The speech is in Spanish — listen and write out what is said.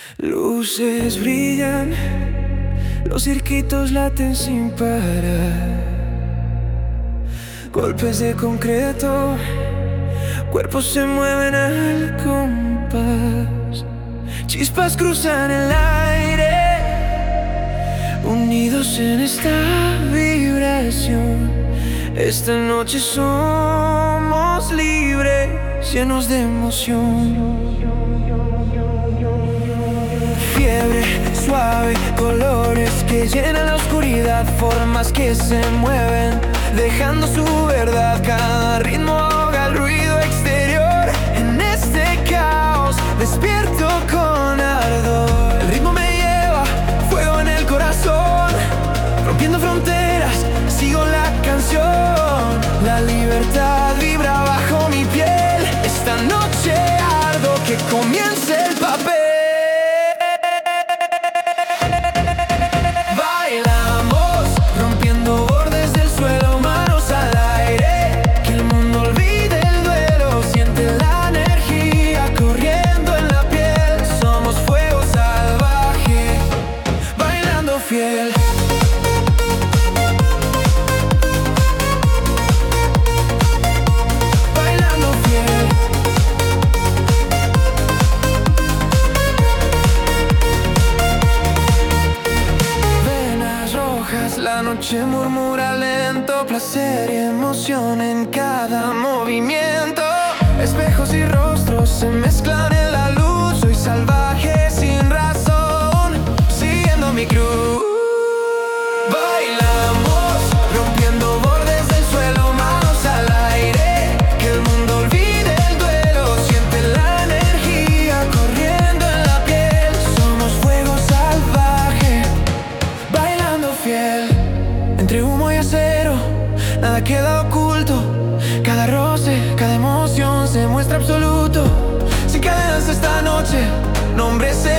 Luces brillan, los circuitos laten sin parar. Golpes de concreto, cuerpos se mueven al compás. Chispas cruzan el aire, unidos en esta vibración. Esta noche somos libres, llenos de emoción. Fiebre suave, colores que llenan la oscuridad, formas que se mueven, dejando su verdad. Cada ritmo ahoga el ruido exterior. En este caos despierto con ardor. El ritmo me lleva, fuego en el corazón, rompiendo fronteras, sigo la canción. La libertad vibra bajo mi piel. Esta noche ardo, que comience el papel. Fiel. Bailando fiel. Venas rojas, la noche murmura lento, placer y emoción en cada movimiento. Espejos y rostros se mezclan en la luz. Soy salvaje sin razón, siguiendo mi cruz. Entre humo y acero, nada queda oculto. Cada roce, cada emoción se muestra absoluto. Sin cadenas esta noche, nombre se